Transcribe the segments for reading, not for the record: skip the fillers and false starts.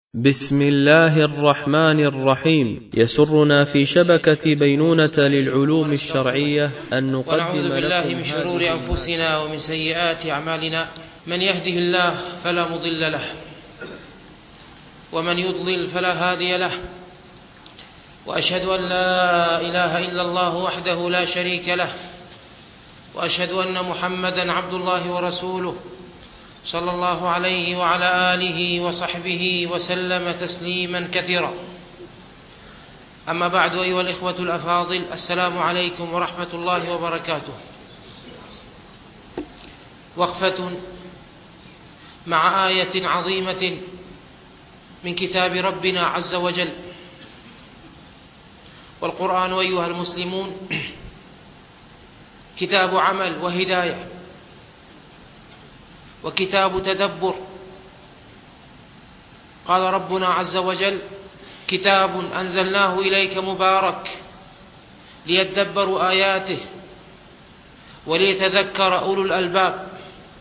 بسم الله الرحمن الرحيم. يسرنا في شبكة بينونة للعلوم الشرعية أن نقدم ونعوذ بالله من شرور أنفسنا ومن سيئات أعمالنا. من يهده الله فلا مضل له، ومن يضلل فلا هادي له، وأشهد أن لا إله إلا الله وحده لا شريك له، وأشهد أن محمدا عبد الله ورسوله صلى الله عليه وعلى آله وصحبه وسلم تسليما كثيرا. أما بعد، أيها الإخوة الأفاضل، السلام عليكم ورحمة الله وبركاته. وقفة مع آية عظيمة من كتاب ربنا عز وجل. والقرآن أيها المسلمون كتاب عمل وهداية، وكتاب تدبر. قال ربنا عز وجل: كتاب أنزلناه إليك مبارك ليدبروا آياته وليتذكر أولو الألباب.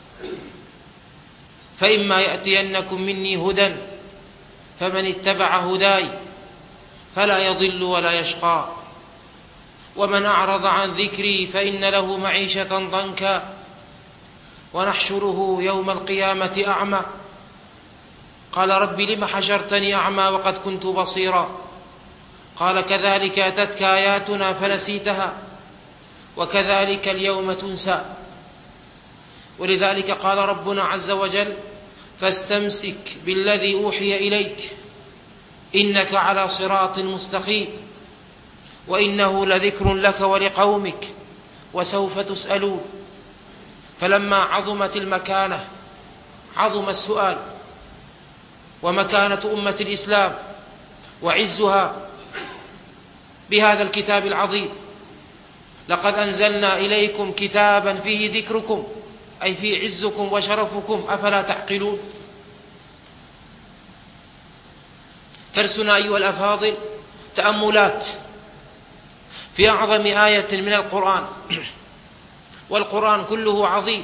فإما يأتينكم مني هدى فمن اتبع هداي فلا يضل ولا يشقى، ومن أعرض عن ذكري فإن له معيشة ضنكا ونحشره يوم القيامة أعمى. قال: رب لم حشرتني أعمى وقد كنت بصيرا. قال: كذلك أتتك آياتنا فنسيتها وكذلك اليوم تنسى. ولذلك قال ربنا عز وجل: فاستمسك بالذي أوحي إليك إنك على صراط مستقيم وإنه لذكر لك ولقومك وسوف تسألون. فلما عظمت المكانة عظم السؤال، ومكانة أمة الإسلام وعزها بهذا الكتاب العظيم. لقد أنزلنا إليكم كتابا فيه ذكركم، أي فيه عزكم وشرفكم، أفلا تعقلون؟ درسنا أيها الأفاضل تأملات في أعظم آية من القرآن، والقرآن كله عظيم.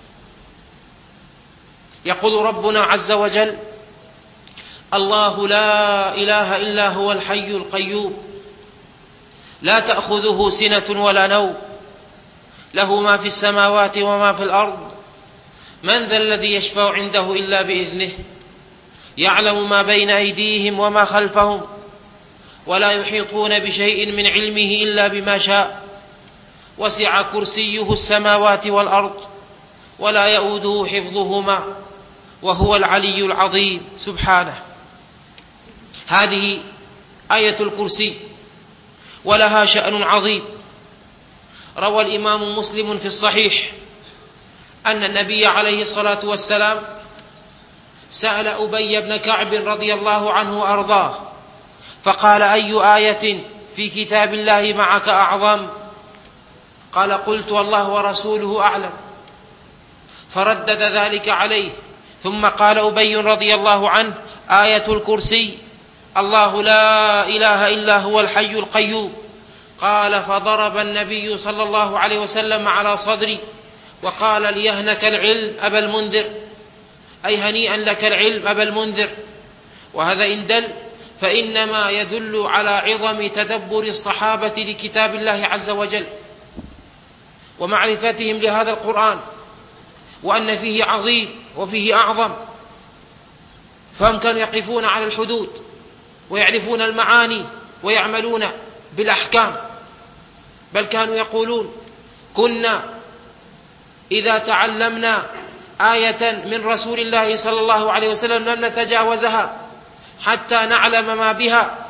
يقول ربنا عز وجل: الله لا إله إلا هو الحي القيوم لا تأخذه سنة ولا نوم له ما في السماوات وما في الأرض من ذا الذي يشفع عنده إلا بإذنه يعلم ما بين أيديهم وما خلفهم ولا يحيطون بشيء من علمه إلا بما شاء وسع كرسيه السماوات والأرض ولا يؤوده حفظهما وهو العلي العظيم سبحانه. هذه آية الكرسي، ولها شأن عظيم. روى الإمام مسلم في الصحيح أن النبي عليه الصلاة والسلام سأل أبي بن كعب رضي الله عنه وأرضاه فقال: أي آية في كتاب الله معك أعظم؟ قال: قلت: الله ورسوله أعلم. فردد ذلك عليه، ثم قال أبي رضي الله عنه: آية الكرسي، الله لا إله إلا هو الحي القيوم. قال: فضرب النبي صلى الله عليه وسلم على صدري وقال: ليهنك العلم أبا المنذر، أي هنيئا لك العلم أبا المنذر. وهذا إن دل فإنما يدل على عظم تدبر الصحابة لكتاب الله عز وجل ومعرفتهم لهذا القرآن، وأن فيه عظيم وفيه أعظم. فهم كانوا يقفون على الحدود ويعرفون المعاني ويعملون بالأحكام، بل كانوا يقولون: كنا إذا تعلمنا آية من رسول الله صلى الله عليه وسلم لم نتجاوزها حتى نعلم ما بها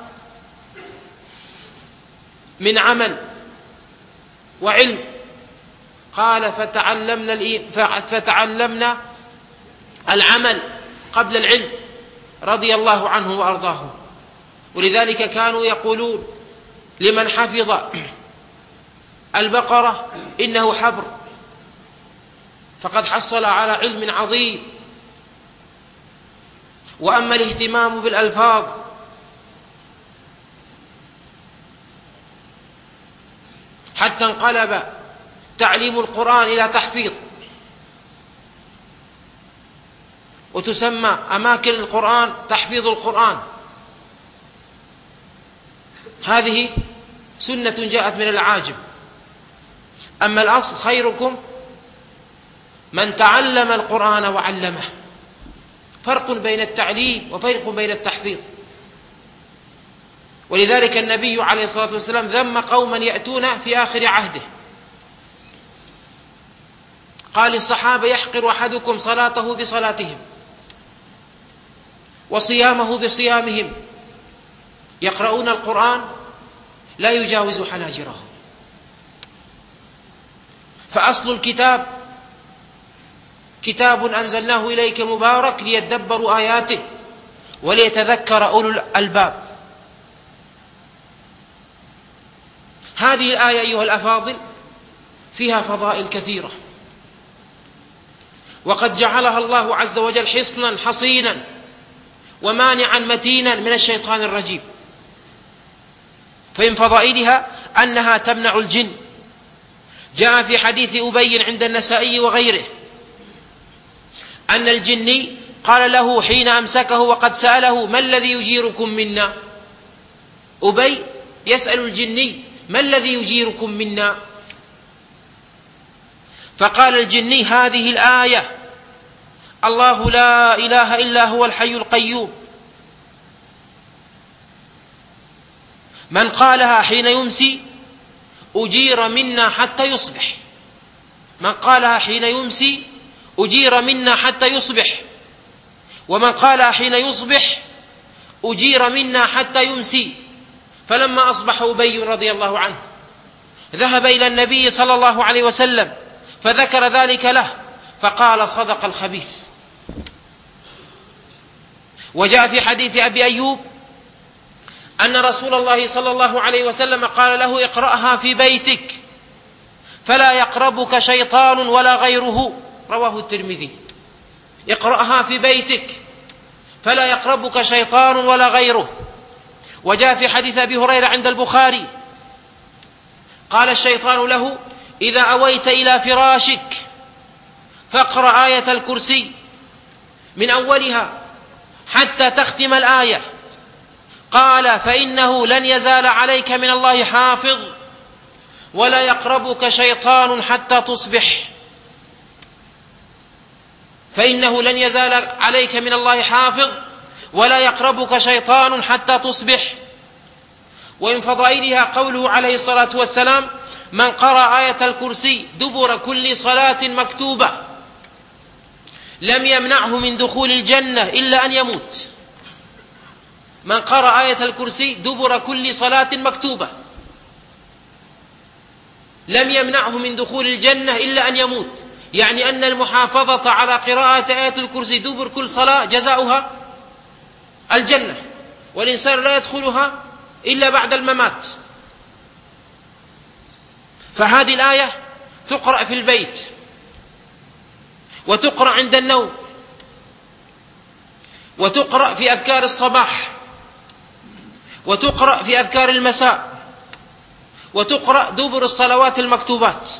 من عمل وعلم. قال: فتعلمنا العمل قبل العلم رضي الله عنه وأرضاه. ولذلك كانوا يقولون لمن حفظ البقرة إنه حبر، فقد حصل على علم عظيم. وأما الاهتمام بالألفاظ حتى انقلب تعليم القرآن إلى تحفيظ، وتسمى أماكن القرآن تحفيظ القرآن. هذه سنة جاءت من العاجم. أما الأصل خيركم من تعلم القرآن وعلمه. فرق بين التعليم وفرق بين التحفيظ. ولذلك النبي عليه الصلاة والسلام ذم قوما يأتون في آخر عهده، قال للصحابة: يحقر أحدكم صلاته بصلاتهم وصيامه بصيامهم، يقرؤون القرآن لا يجاوز حناجرهم. فأصل الكتاب كتاب أنزلناه إليك مبارك ليدبروا آياته وليتذكر أولو الألباب. هذه الآية أيها الأفاضل فيها فضائل كثيرة، وقد جعلها الله عز وجل حصنا حصينا ومانعا متينا من الشيطان الرجيم. فمن فضائلها أنها تمنع الجن. جاء في حديث أبي عند النسائي وغيره أن الجني قال له حين أمسكه وقد سأله: ما الذي يجيركم منا؟ أبي يسأل الجني: ما الذي يجيركم منا؟ فقال الجني: هذه الآية: الله لا إله إلا هو الحي القيوم، من قالها حين يمسي أجير منا حتى يصبح. من قالها حين يمسي أجير منا حتى يصبح، ومن قالها حين يصبح أجير منا حتى يمسي. فلما أصبح أبي رضي الله عنه ذهب إلى النبي صلى الله عليه وسلم فذكر ذلك له، فقال: صدق الخبيث. وجاء في حديث أبي أيوب أن رسول الله صلى الله عليه وسلم قال له: اقرأها في بيتك فلا يقربك شيطان ولا غيره. رواه الترمذي. اقرأها في بيتك فلا يقربك شيطان ولا غيره. وجاء في حديث أبي هريرة عند البخاري قال الشيطان له: إذا أويت إلى فراشك فاقرأ آية الكرسي من أولها حتى تختم الآية. قال: فإنه لن يزال عليك من الله حافظ ولا يقربك شيطان حتى تصبح. فإنه لن يزال عليك من الله حافظ ولا يقربك شيطان حتى تصبح. ومن فضائلها قوله عليه الصلاة والسلام: من قرأ آية الكرسي دبر كل صلاة مكتوبة لم يمنعه من دخول الجنة إلا أن يموت. من قرأ آية الكرسي دبر كل صلاة مكتوبة لم يمنعه من دخول الجنة إلا أن يموت. يعني أن المحافظة على قراءة آية الكرسي دبر كل صلاة جزاؤها الجنة، والإنسان لا يدخلها إلا بعد الممات. فهذه الآية تقرأ في البيت، وتقرأ عند النوم، وتقرأ في أذكار الصباح، وتقرأ في أذكار المساء، وتقرأ دبر الصلوات المكتوبات.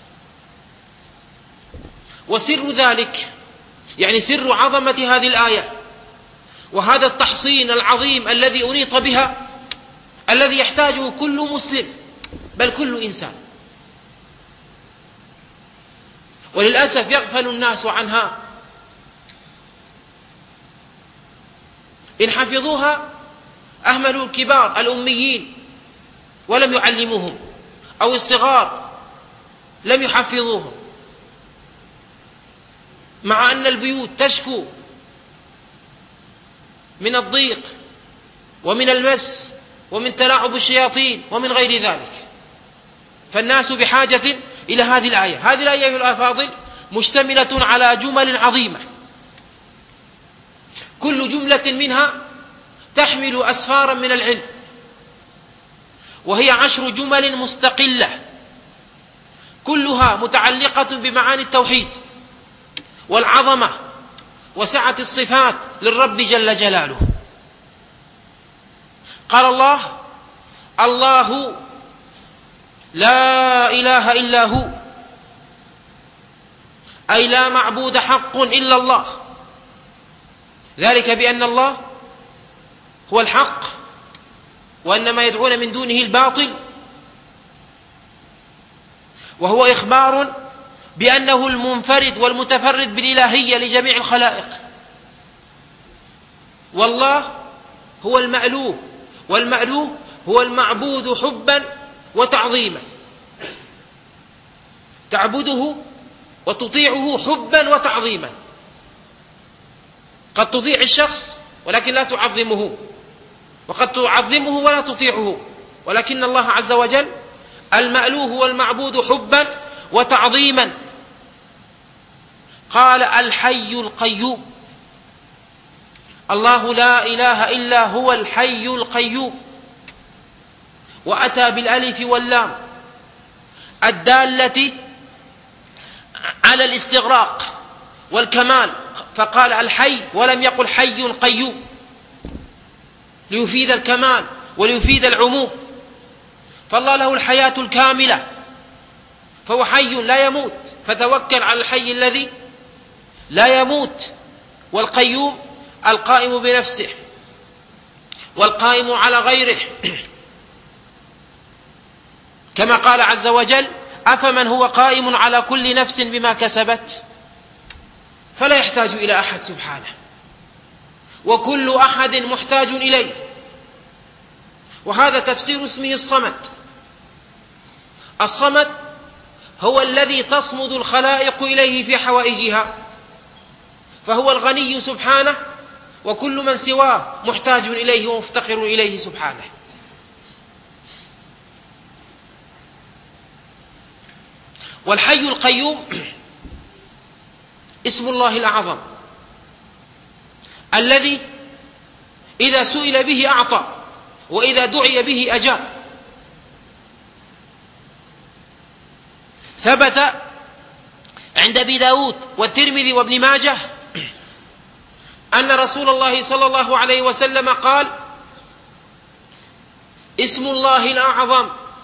وسر ذلك يعني سر عظمة هذه الآية وهذا التحصين العظيم الذي أنيط بها، الذي يحتاجه كل مسلم بل كل إنسان. وللأسف يغفل الناس عنها. إن حفظوها أهملوا الكبار الأميين ولم يعلموهم، أو الصغار لم يحفظوهم، مع أن البيوت تشكو من الضيق ومن المس ومن تلاعب الشياطين ومن غير ذلك. فالناس بحاجة إلى هذه الآية. هذه الآية الأفاضل مشتملة على جمل عظيمة، كل جملة منها تحمل أسفارا من العلم، وهي 10 جمل مستقلة كلها متعلقة بمعاني التوحيد والعظمة وسعة الصفات للرب جل جلاله. قال الله: الله لا إله إلا هو، أي لا معبود حق إلا الله. ذلك بأن الله هو الحق وأن ما يدعون من دونه الباطل، وهو إخبار بأنه المنفرد والمتفرد بالإلهية لجميع الخلائق. والله هو المألوه، والمألوه هو المعبود حبا وتعظيما، تعبده وتطيعه حبا وتعظيما. قد تطيع الشخص ولكن لا تعظمه، وقد تعظمه ولا تطيعه، ولكن الله عز وجل المألوه والمعبود حبا وتعظيما. قال الحي القيوم، الله لا إله إلا هو الحي القيوم، وأتى بالألف واللام الدالة على الاستغراق والكمال، فقال الحي ولم يقل حي قيوم، ليفيد الكمال وليفيد العموم. فالله له الحياة الكاملة، فهو حي لا يموت، فتوكل على الحي الذي لا يموت. والقيوم القائم بنفسه والقائم على غيره، كما قال عز وجل أفمن هو قائم على كل نفس بما كسبت، فلا يحتاج إلى أحد سبحانه، وكل أحد محتاج إليه. وهذا تفسير اسمه الصمد. الصمد هو الذي تصمد الخلائق إليه في حوائجها، فهو الغني سبحانه، وكل من سواه محتاج إليه ومفتقر إليه سبحانه. والحي القيوم اسم الله الأعظم الذي إذا سئل به أعطى، وإذا دعي به أجاب. ثبت عند أبي داود والترمذي وابن ماجه أن رسول الله صلى الله عليه وسلم قال اسم الله الأعظم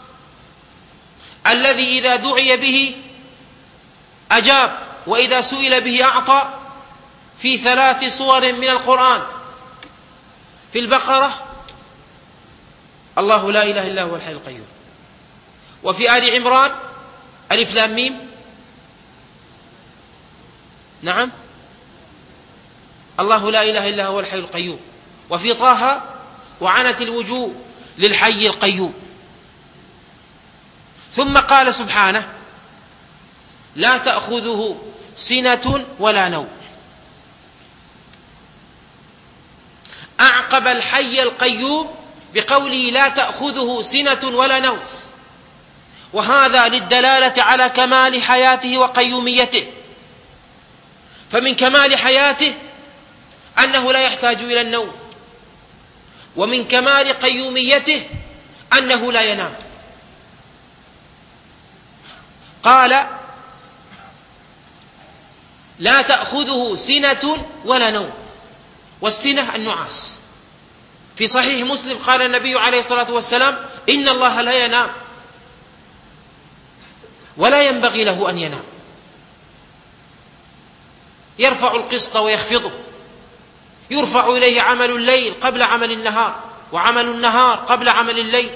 الذي إذا دعي به أجاب، وإذا سئل به أعطى، في 3 صور من القرآن: في البقرة الله لا إله إلا هو الحي القيوم، وفي آل عمران ألف لام ميم، نعم الله لا إله إلا هو الحي القيوم، وفي طه وعنت الوجوه للحي القيوم. ثم قال سبحانه لا تأخذه سنة ولا نوم. أعقب الحي القيوم بقوله لا تأخذه سنة ولا نوم، وهذا للدلالة على كمال حياته وقيوميته. فمن كمال حياته أنه لا يحتاج إلى النوم، ومن كمال قيوميته أنه لا ينام. قال لا تأخذه سنة ولا نوم، والسنة النعاس. في صحيح مسلم قال النبي عليه الصلاة والسلام إن الله لا ينام ولا ينبغي له أن ينام، يرفع القسط ويخفضه، يرفع إليه عمل الليل قبل عمل النهار، وعمل النهار قبل عمل الليل.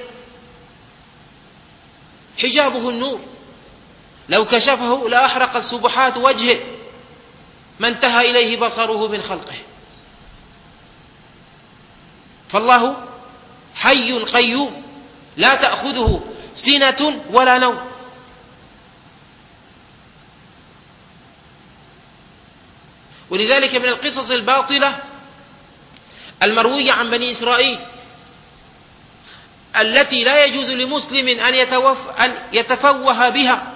حجابه النور، لو كشفه لأحرقت سبحات وجهه ما انتهى إليه بصره من خلقه. فالله حي قيوم لا تأخذه سنة ولا نوم. ولذلك من القصص الباطلة المروية عن بني إسرائيل التي لا يجوز لمسلم أن يتفوه بها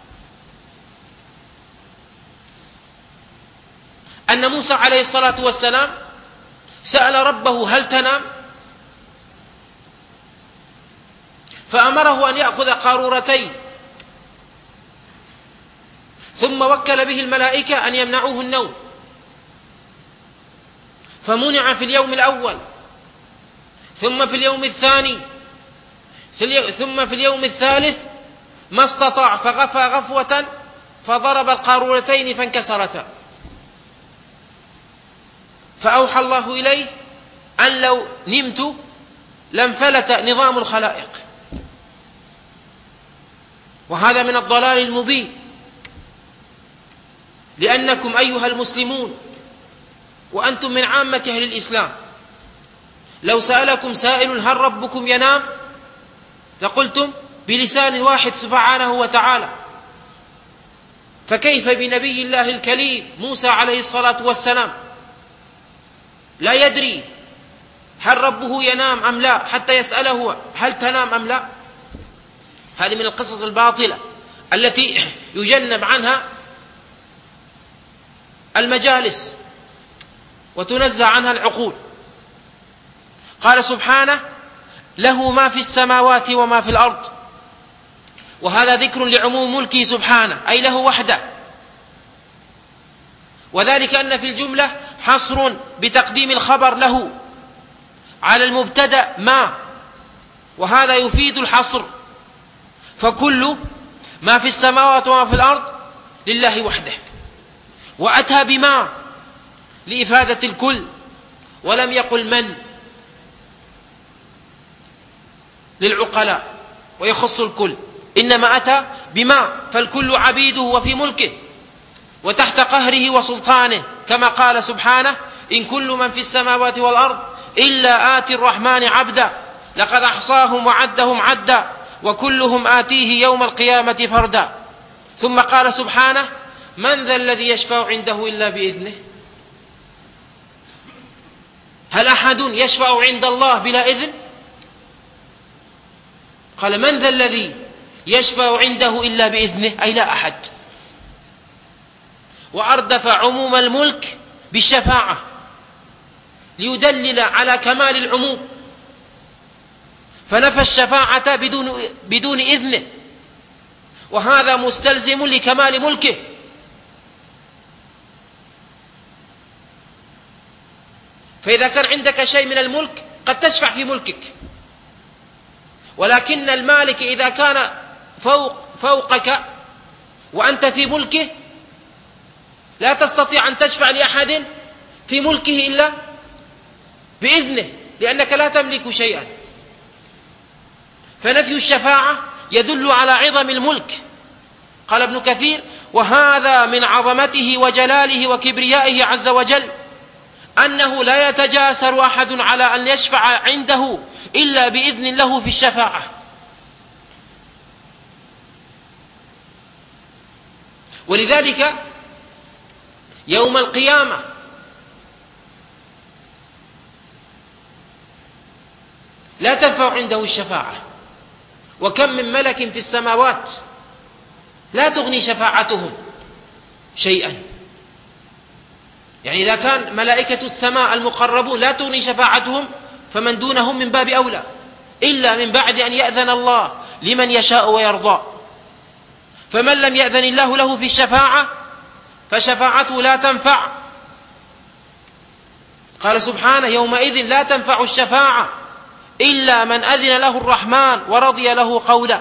أن موسى عليه الصلاة والسلام سأل ربه هل تنام؟ فأمره أن يأخذ قارورتين، ثم وكل به الملائكة أن يمنعوه النوم، فمنع في اليوم الأول، ثم في اليوم الثاني، ثم في اليوم الثالث ما استطاع، فغفى غفوة فضرب القارورتين فانكسرتا. فأوحى الله إليه أن لو نمت لانفلت نظام الخلائق، وهذا من الضلال المبين، لأنكم أيها المسلمون وأنتم من عامة أهل الإسلام لو سألكم سائل هل ربكم ينام لقلتم بلسان واحد سبحانه وتعالى، فكيف بنبي الله الكليم موسى عليه الصلاة والسلام لا يدري هل ربه ينام أم لا حتى يسأله هل تنام أم لا؟ هذه من القصص الباطلة التي يجنب عنها المجالس وتنزع عنها العقول. قال سبحانه له ما في السماوات وما في الأرض، وهذا ذكر لعموم ملكه سبحانه أي له وحده، وذلك أن في الجملة حصر بتقديم الخبر له على المبتدأ ما، وهذا يفيد الحصر، فكل ما في السماوات وما في الأرض لله وحده، وأتى بما لإفادة الكل ولم يقل من للعقلاء ويخص الكل، إنما أتى بما، فالكل عبيده وفي ملكه وتحت قهره وسلطانه، كما قال سبحانه إن كل من في السماوات والأرض إلا آتي الرحمن عبدا لقد أحصاهم وعدهم عدا وكلهم آتيه يوم القيامة فردا. ثم قال سبحانه من ذا الذي يشفع عنده إلا بإذنه؟ هل أحد يشفع عند الله بلا إذن؟ قال من ذا الذي يشفع عنده إلا بإذنه، أي لا أحد، وأردف عموم الملك بالشفاعة ليدلل على كمال العموم، فنفى الشفاعة بدون إذنه، وهذا مستلزم لكمال ملكه. فإذا كان عندك شيء من الملك قد تشفع في ملكك، ولكن المالك إذا كان فوقك وأنت في ملكه لا تستطيع أن تشفع لأحد في ملكه إلا بإذنه، لأنك لا تملك شيئا. فنفي الشفاعة يدل على عظم الملك. قال ابن كثير وهذا من عظمته وجلاله وكبريائه عز وجل أنه لا يتجاسر أحد على أن يشفع عنده إلا بإذن له في الشفاعة. ولذلك يوم القيامة لا تنفع عنده الشفاعة، وكم من ملك في السماوات لا تغني شفاعتهم شيئا، يعني إذا كان ملائكة السماء المقربون لا تغني شفاعتهم فمن دونهم من باب أولى، إلا من بعد أن يأذن الله لمن يشاء ويرضى. فمن لم يأذن الله له في الشفاعة فشفاعته لا تنفع. قال سبحانه يومئذ لا تنفع الشفاعة إلا من أذن له الرحمن ورضي له قولا.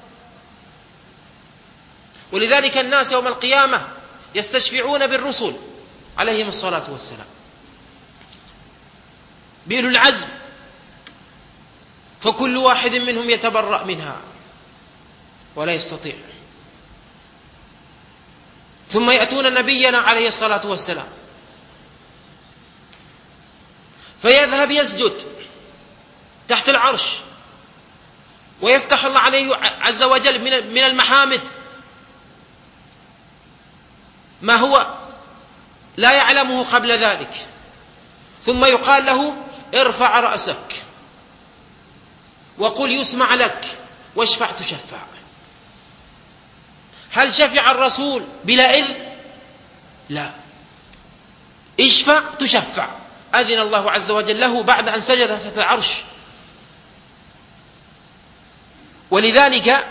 ولذلك الناس يوم القيامة يستشفعون بالرسل عليهم الصلاة والسلام، بأولي العزم، فكل واحد منهم يتبرأ منها ولا يستطيع. ثم يأتون نبينا عليه الصلاة والسلام فيذهب يسجد تحت العرش ويفتح الله عليه عز وجل من المحامد ما هو لا يعلمه قبل ذلك، ثم يقال له ارفع رأسك وقل يسمع لك واشفع تشفع. هل شفع الرسول بلا إذن؟ لا، اشفع تشفع، أذن الله عز وجل له بعد أن سجد تحت العرش. ولذلك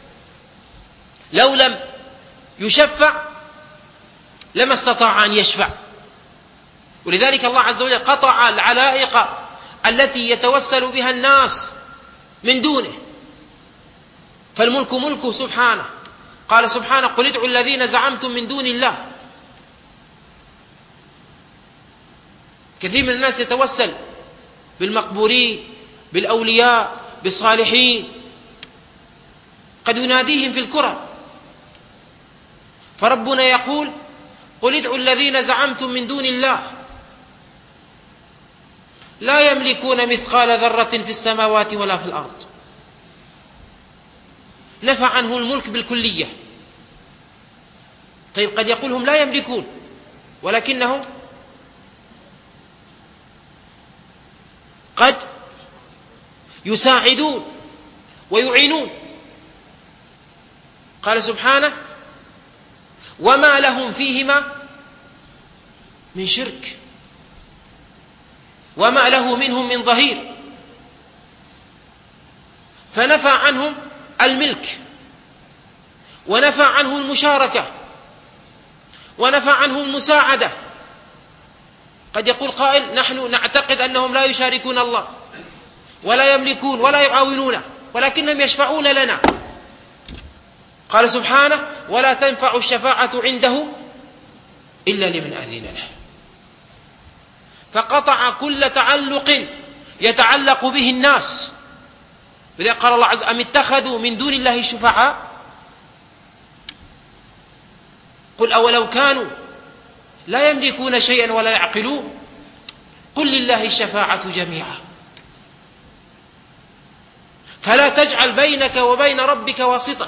لو لم يشفع لما استطاع أن يشفع. ولذلك الله عز وجل قطع العلائق التي يتوسل بها الناس من دونه، فالملك ملكه سبحانه. قال سبحانه قل ادعوا الذين زعمتم من دون الله. كثير من الناس يتوسل بالمقبورين، بالأولياء، بالصالحين، قد يناديهم في الكرة. فربنا يقول: قل ادعوا الذين زعمتم من دون الله لا يملكون مثقال ذرة في السماوات ولا في الأرض. نفى عنه الملك بالكلية. طيب قد يقولهم لا يملكون، ولكنهم قد يساعدون ويعينون. قال سبحانه: وما لهم فيهما من شرك وما له منهم من ظهير. فنفى عنهم الملك، ونفى عنه المشاركة، ونفى عنه المساعدة. قد يقول قائل: نحن نعتقد أنهم لا يشاركون الله ولا يملكون ولا يعاونون، ولكنهم يشفعون لنا. قال سبحانه: ولا تنفع الشفاعة عنده إلا لمن أذن له. فقطع كل تعلق يتعلق به الناس. لذلك قال الله عز وجل: أم اتخذوا من دون الله شفعاء قل أولو كانوا لا يملكون شيئا ولا يعقلون قل لله الشفاعة جميعا. فلا تجعل بينك وبين ربك واسطة.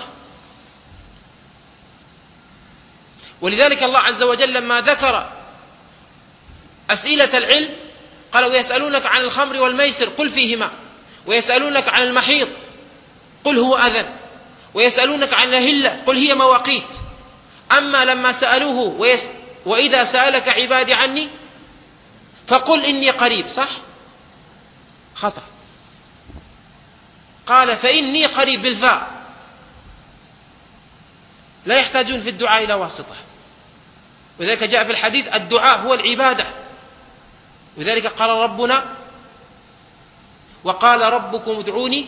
ولذلك الله عز وجل لما ذكر أسئلة العلم قال: ويسألونك عن الخمر والميسر قل فيهما، ويسألونك عن المحيض قل هو أذى، ويسألونك عن الأهلة قل هي مواقيت. أما لما سألوه وإذا سألك عبادي عني فقل إني قريب، صح؟ خطأ. قال: فإني قريب بالفاء، لا يحتاجون في الدعاء إلى واسطة. وذلك جاء في الحديث: الدعاء هو العبادة. وذلك قال ربنا: وقال ربكم ادعوني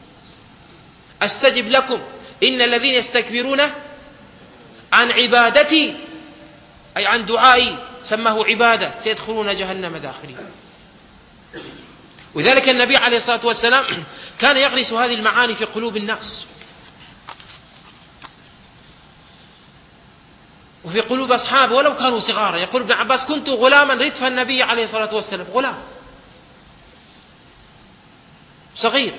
أستجب لكم إن الذين يستكبرون عن عبادتي أي عن دعائي سماه عبادة سيدخلون جهنم داخلين. وذلك النبي عليه الصلاة والسلام كان يغرس هذه المعاني في قلوب الناس وفي قلوب أصحابه ولو كانوا صغارا. يقول ابن عباس: كنت غلاما ردف النبي عليه الصلاة والسلام، غلام صغير،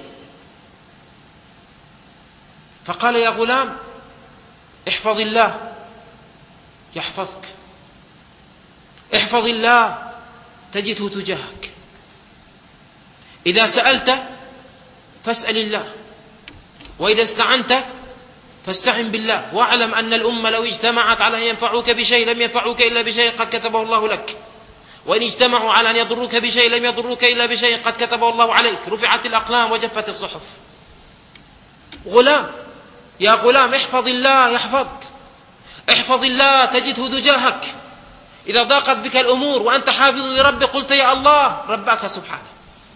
فقال: يا غلام احفظ الله يحفظك، احفظ الله تجده تجاهك، إذا سألت فاسأل الله، وإذا استعنت فاستعن بالله، واعلم أن الأمة لو اجتمعت على أن ينفعوك بشيء لم ينفعوك إلا بشيء قد كتبه الله لك، وإن اجتمعوا على أن يضروك بشيء لم يضروك إلا بشيء قد كتبه الله عليك، رفعت الأقلام وجفت الصحف. غلام: يا غلام احفظ الله يحفظك، احفظ الله تجده تجاهك، إذا ضاقت بك الأمور وأنت حافظ لربك قلت يا الله ربك سبحانه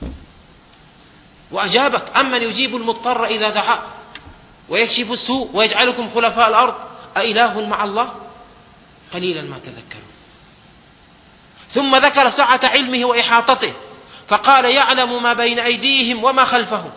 وأجابك. أمن يجيب المضطر إذا دعاه ويكشف السوء ويجعلكم خلفاء الأرض أإله مع الله قليلا ما تذكرون. ثم ذكر سعة علمه وإحاطته فقال: يعلم ما بين أيديهم وما خلفهم.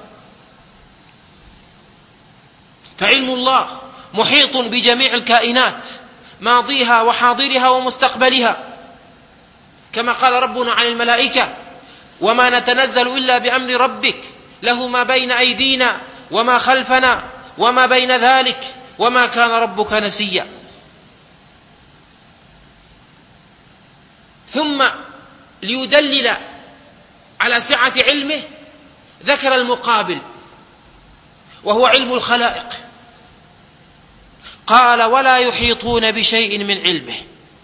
فعلم الله محيط بجميع الكائنات ماضيها وحاضرها ومستقبلها، كما قال ربنا عن الملائكة: وما نتنزل إلا بأمر ربك له ما بين أيدينا وما خلفنا وما بين ذلك وما كان ربك نسيا. ثم ليدلل على سعة علمه ذكر المقابل وهو علم الخلائق. قال: ولا يحيطون بشيء من علمه،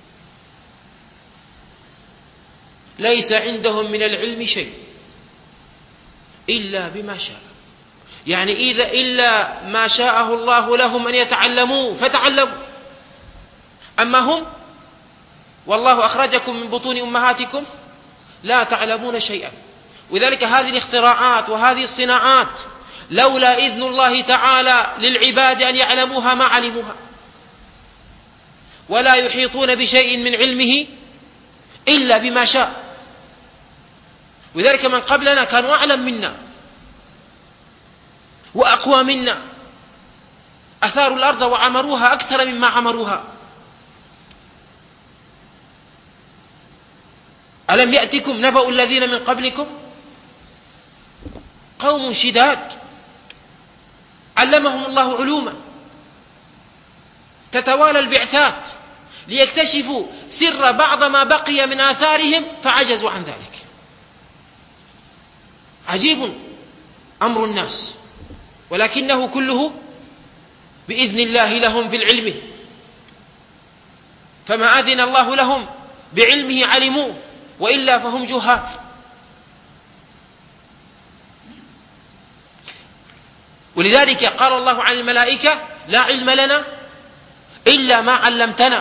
ليس عندهم من العلم شيء إلا بما شاء، يعني إذا إلا ما شاءه الله لهم أن يتعلموا فتعلموا. أما هم والله أخرجكم من بطون أمهاتكم لا تعلمون شيئا. وذلك هذه الاختراعات وهذه الصناعات لولا إذن الله تعالى للعباد أن يعلموها ما علموها. ولا يحيطون بشيء من علمه إلا بما شاء. وذلك من قبلنا كانوا أعلم منا وأقوى منا، أثاروا الأرض وعمروها أكثر مما عمروها. ألم يأتكم نبأ الذين من قبلكم قوم شداد علمهم الله علوما، تتوالى البعثات ليكتشفوا سر بعض ما بقي من آثارهم فعجزوا عن ذلك. عجيب أمر الناس، ولكنه كله بإذن الله لهم في العلم، فما أذن الله لهم بعلمه علموا، وإلا فهم جهال. ولذلك قال الله عن الملائكة: لا علم لنا إلا ما علمتنا.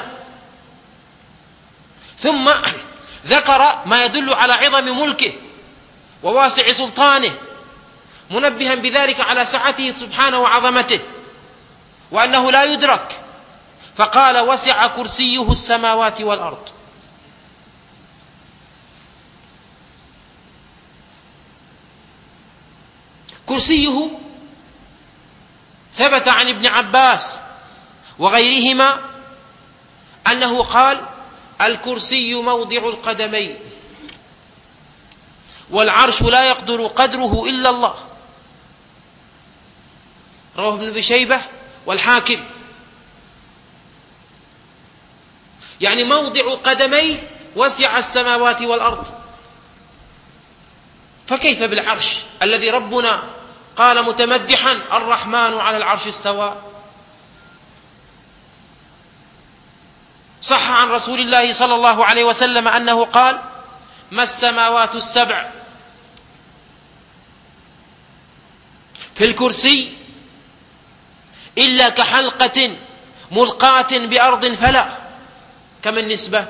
ثم ذكر ما يدل على عظم ملكه وواسع سلطانه، منبها بذلك على سعته سبحانه وعظمته، وأنه لا يدرك، فقال: وسع كرسيه السماوات والأرض. كرسيه ثبت عن ابن عباس وغيرهما أنه قال: الكرسي موضع القدمين، والعرش لا يقدر قدره إلا الله. رواه ابن أبي شيبة والحاكم. يعني موضع قدمي وسع السماوات والأرض، فكيف بالعرش الذي ربنا قال متمدحا: الرحمن على العرش استوى. صح عن رسول الله صلى الله عليه وسلم أنه قال: ما السماوات السبع في الكرسي إلا كحلقة ملقاة بأرض فلا. كم النسبة؟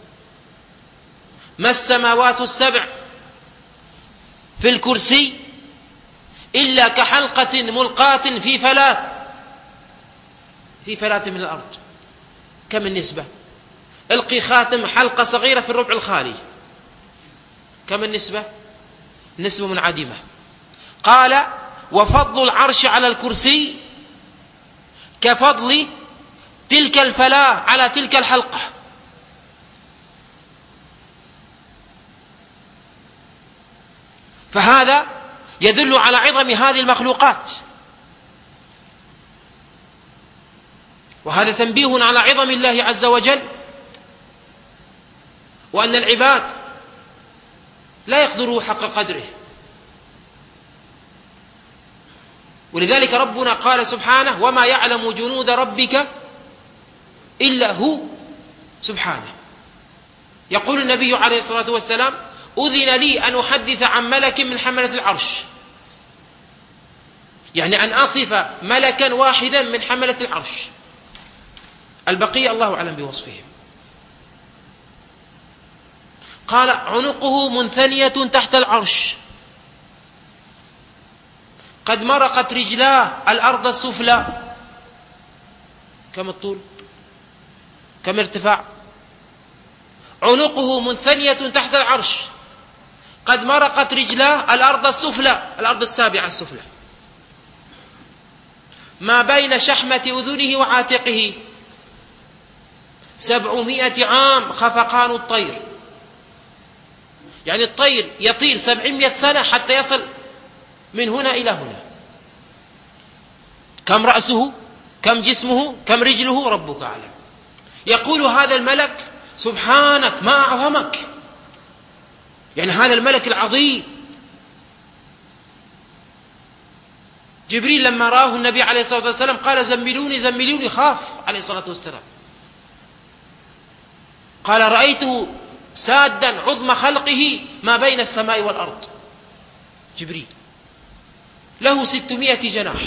ما السماوات السبع في الكرسي إلا كحلقة ملقاة في فلاة من الأرض. كم النسبة؟ القي خاتم حلقة صغيرة في الربع الخالي، كم النسبة؟ نسبة منعدمة. قال: وفضل العرش على الكرسي كفضل تلك الفلاة على تلك الحلقة. فهذا يدل على عظم هذه المخلوقات، وهذا تنبيه على عظم الله عز وجل، وأن العباد لا يقدروا حق قدره. ولذلك ربنا قال سبحانه: وما يعلم جنود ربك إلا هو سبحانه. يقول النبي عليه الصلاة والسلام: أذن لي أن أحدث عن ملك من حملة العرش، يعني أن أصف ملكا واحدا من حملة العرش، البقية الله أعلم بوصفهم. قال: عنقه منثنية تحت العرش، قد مرقت رجلاه الأرض السفلى. كم الطول؟ كم ارتفاع؟ عنقه منثنية تحت العرش، قد مرقت رجلاه الأرض السفلى، الأرض السابعة السفلى. ما بين شحمة أذنه وعاتقه 700 عام خفقان الطير، يعني الطير يطير 700 سنة حتى يصل من هنا إلى هنا. كم رأسه؟ كم جسمه؟ كم رجله؟ ربك أعلم. يقول هذا الملك: سبحانك ما أعظمك. يعني هذا الملك العظيم. جبريل لما رآه النبي عليه الصلاة والسلام قال: زملوني زملوني، خاف عليه الصلاة والسلام. قال: رأيته سادا عظم خلقه ما بين السماء والأرض. جبريل له 600 جناح،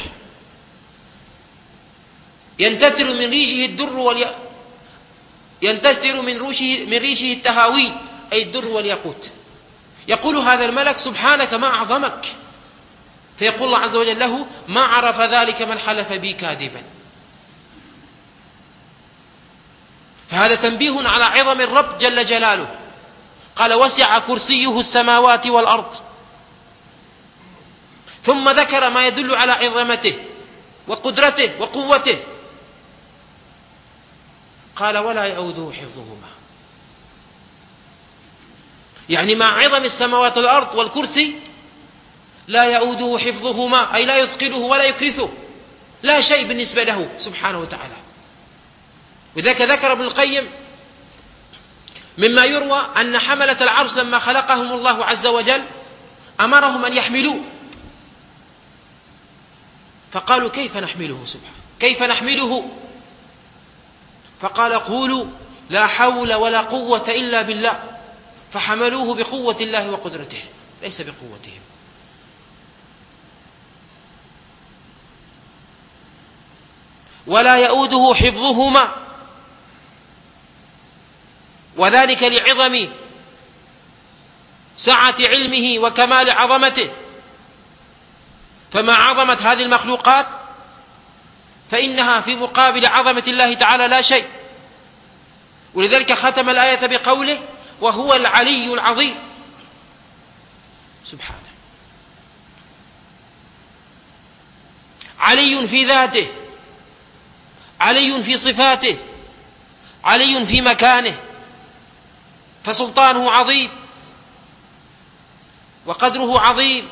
ينتثر من ريشه الدر ينتثر من ريشه التهاوين، أي الدر والياقوت. يقول هذا الملك: سبحانك ما أعظمك. فيقول الله عز وجل له: ما عرف ذلك من حلف بي كاذبا. فهذا تنبيه على عظم الرب جل جلاله. قال وسع كرسيه السماوات والأرض، ثم ذكر ما يدل على عظمته وقدرته وقوته، قال ولا يؤوده حفظهما. يعني مع عظم السماوات والأرض والكرسي لا يؤوده حفظهما، أي لا يثقله ولا يكرثه، لا شيء بالنسبة له سبحانه وتعالى. وذلك ذكر ابن القيم مما يروى أن حملة العرش لما خلقهم الله عز وجل أمرهم أن يحملوه، فقالوا كيف نحمله سبحانه، كيف نحمله؟ فقال قولوا لا حول ولا قوة إلا بالله، فحملوه بقوة الله وقدرته ليس بقوتهم. ولا يؤوده حفظهما، وذلك لعظم سعة علمه وكمال عظمته. فمع عظمة هذه المخلوقات فإنها في مقابل عظمة الله تعالى لا شيء. ولذلك ختم الآية بقوله وهو العلي العظيم سبحانه. علي في ذاته، علي في صفاته، علي في مكانه، فسلطانه عظيم وقدره عظيم.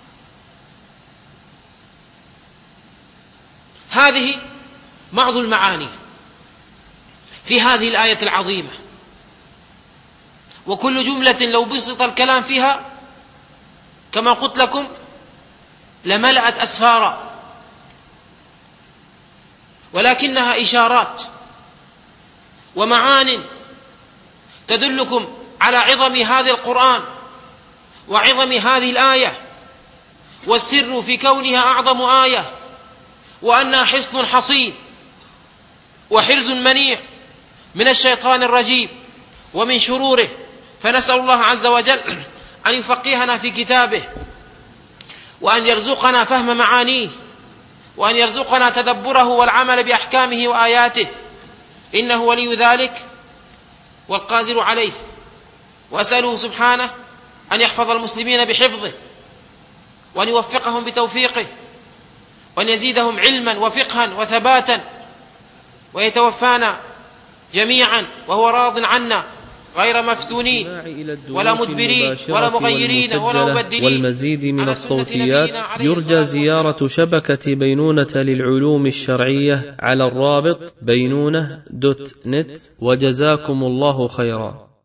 هذه بعض المعاني في هذه الآية العظيمة، وكل جملة لو بسط الكلام فيها كما قلت لكم لملأت أسفارا، ولكنها إشارات ومعان تدلكم على عظم هذا القرآن وعظم هذه الآية، والسر في كونها أعظم آية، وأنها حصن حصين وحرز منيع من الشيطان الرجيم ومن شروره. فنسأل الله عز وجل أن يفقهنا في كتابه، وأن يرزقنا فهم معانيه، وأن يرزقنا تدبره والعمل بأحكامه وآياته، إنه ولي ذلك والقادر عليه. وأسأله سبحانه أن يحفظ المسلمين بحفظه، وأن يوفقهم بتوفيقه، وأن يزيدهم علما وفقها وثباتا، ويتوفانا جميعا وهو راض عنا غير مفتونين ولا مدبرين ولا مغيرين ولا مبدلين. والمزيد من الصوتيات يرجى زيارة شبكة بينونة للعلوم الشرعية على الرابط بينونة.net. وجزاكم الله خيرا.